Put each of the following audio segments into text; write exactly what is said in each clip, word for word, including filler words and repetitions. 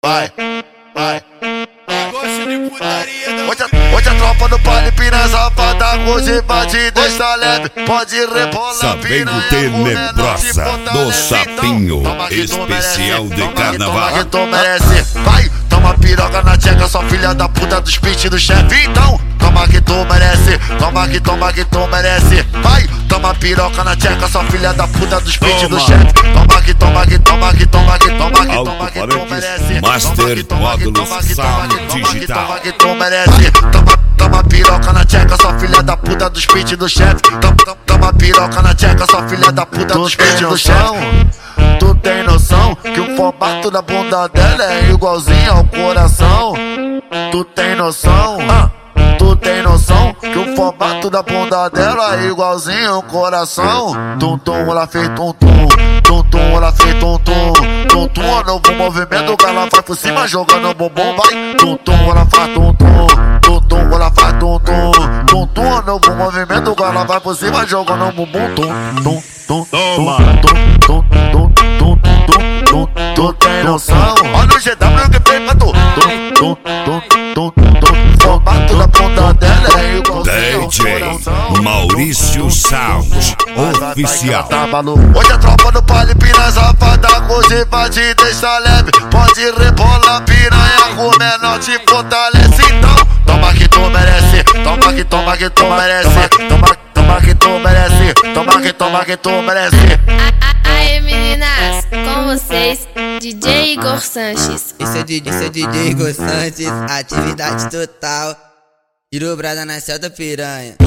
vai, vai. Negócio de putaria não. Hoje a, hoje a tropa do Pali Pina safada, hoje vai te deixar leve. Pode rebolar, Sabendo tenebrosa do sapinho especial de carnaval. Toma que tu merece, vai. Toma piroca na tcheca, sua filha da puta dos pit do chefe. Então, toma que tu merece, toma que toma que tu merece. Vai, toma piroca na tcheca, sua filha da puta dos pit do chefe. Toma que toma que toma que toma que toma que toma que tu merece. Master Módulos Sound Digital. Toma que tu merece. Toma, toma piroca na tcheca, sua filha da puta dos pit do chefe. Toma, toma piroca na tcheca, sua filha da puta dos pit do chefe. Tu tem noção que o formato da bunda dela é igualzinho ao coração? Tu tem noção? Ah, tu tem noção que o formato da bunda dela é igualzinho ao coração? Tum tum, ela fez tum tum, tum tum, ela fez tum tum, tum tum, o novo movimento que ela faz por cima jogando bumbum, vai. Tum tum, ela faz tum tum, tum tum, ela faz tum tum, tum tum, o novo movimento que ela vai por cima jogando bumbum, tum tum, tum Toma. tum tum tum tum tum tum. Tu tem noção? Olha o G W que fez pra tu. Tum tum tum tum tum. Formato da ponta dela é igualzinho D J Maurício Sound Oficial. Hoje a tropa do Pali Pina safada, hoje vai te deixar leve. Pode rebolar, piranha, com menor te fortalece. Então, toma que tu merece, toma que toma que tu merece. Toma, toma que tu merece, toma que toma que tu merece. Aê meninas, com vocês, D J Igor Sanches. Isso é D J, isso é D J Igor Sanches, atividade total. Tirou brada na Celta Piranha.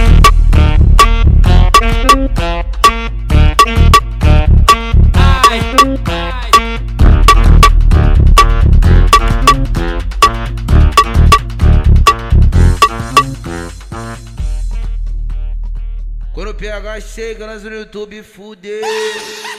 Ai, ai. Quando o P H chega, nós no YouTube fudeu.